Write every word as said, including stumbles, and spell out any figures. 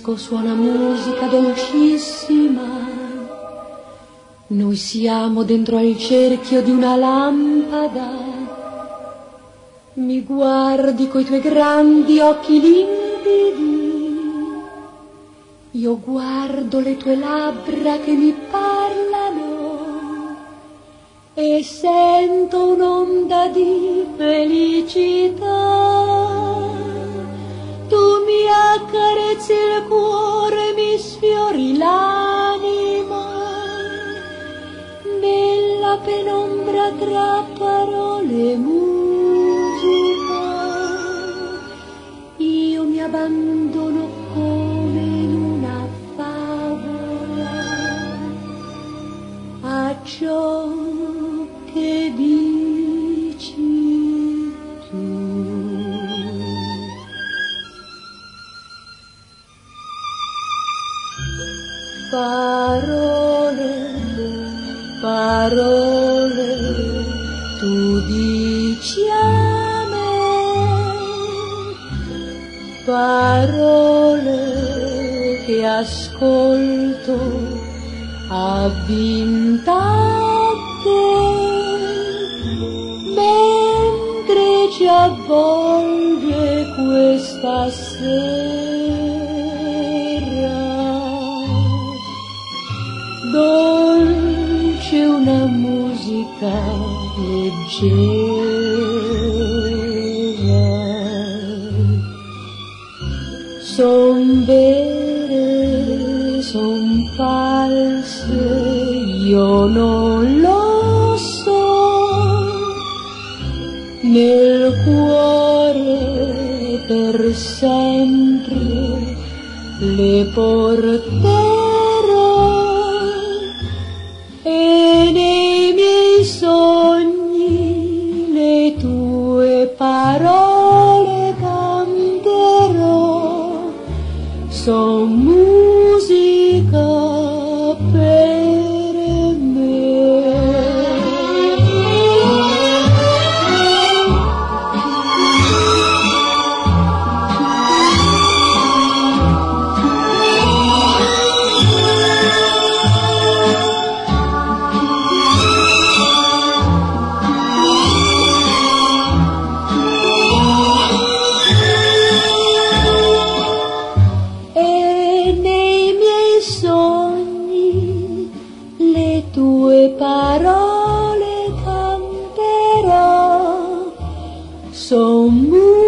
disco suona musica dolcissima. Noi siamo dentro al cerchio di una lampada. Mi guardi coi tuoi grandi occhi limpidi. Io guardo le tue labbra che mi parlano e sento un'onda di felicità. Tu mi accarezzi il cuore, mi sfiori l'anima nella penombra tra parole e musica. Io mi abbandono come in una favola a ciò che dici tu. Parole, parole, tu dici a me, parole che ascolto avvinta a te, mentre ci avvolge questa sera. Dolce una musica leggera, son vere, son false, io non lo so, nel cuore per sempre le porterò. E nei miei sogni le tue parole canterò, son musica per me. Parole canterò, son